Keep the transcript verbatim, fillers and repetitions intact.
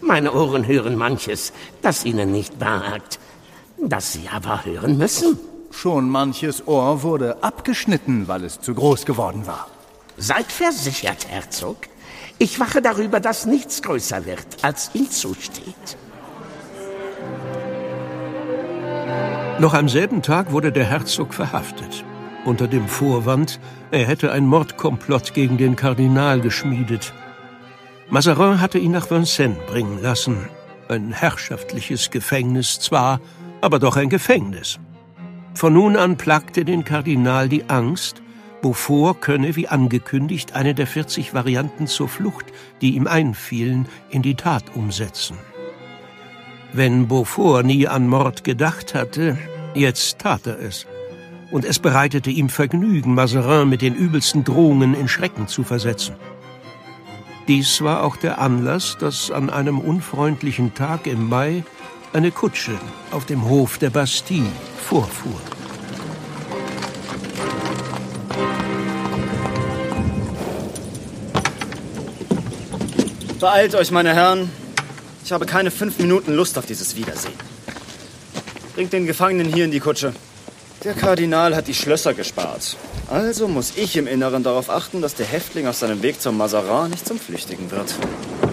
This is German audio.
Meine Ohren hören manches, das ihnen nicht behagt, das sie aber hören müssen. Schon manches Ohr wurde abgeschnitten, weil es zu groß geworden war. Seid versichert, Herzog. Ich wache darüber, dass nichts größer wird, als ihm zusteht. Noch am selben Tag wurde der Herzog verhaftet. Unter dem Vorwand, er hätte ein Mordkomplott gegen den Kardinal geschmiedet. Mazarin hatte ihn nach Vincennes bringen lassen. Ein herrschaftliches Gefängnis zwar, aber doch ein Gefängnis. Von nun an plagte den Kardinal die Angst, Beaufort könne, wie angekündigt, eine der vierzig Varianten zur Flucht, die ihm einfielen, in die Tat umsetzen. Wenn Beaufort nie an Mord gedacht hatte, jetzt tat er es. Und es bereitete ihm Vergnügen, Mazarin mit den übelsten Drohungen in Schrecken zu versetzen. Dies war auch der Anlass, dass an einem unfreundlichen Tag im Mai eine Kutsche auf dem Hof der Bastille vorfuhr. Beeilt euch, meine Herren. Ich habe keine fünf Minuten Lust auf dieses Wiedersehen. Bringt den Gefangenen hier in die Kutsche. Der Kardinal hat die Schlösser gespart. Also muss ich im Inneren darauf achten, dass der Häftling auf seinem Weg zum Mazarin nicht zum Flüchtigen wird.